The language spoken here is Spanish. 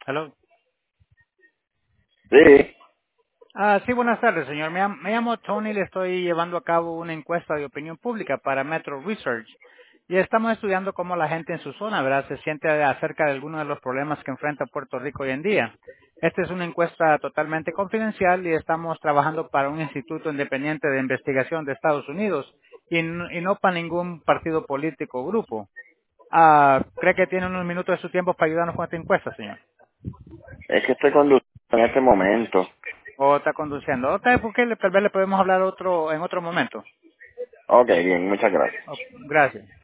Hello. Sí, Sí, buenas tardes, señor. Me llamo Tony, le estoy llevando a cabo una encuesta de opinión pública para Metro Research y estamos estudiando cómo la gente en su zona, ¿verdad?, se siente acerca de algunos de los problemas que enfrenta Puerto Rico hoy en día. Esta es una encuesta totalmente confidencial y estamos trabajando para un instituto independiente de investigación de Estados Unidos y no para ningún partido político o grupo. ¿Cree que tiene unos minutos de su tiempo para ayudarnos con esta encuesta, señor? es que estoy conduciendo en este momento. ¿O está conduciendo? Ok, tal vez le podemos hablar en otro momento. Ok, bien, muchas gracias. Oh, gracias.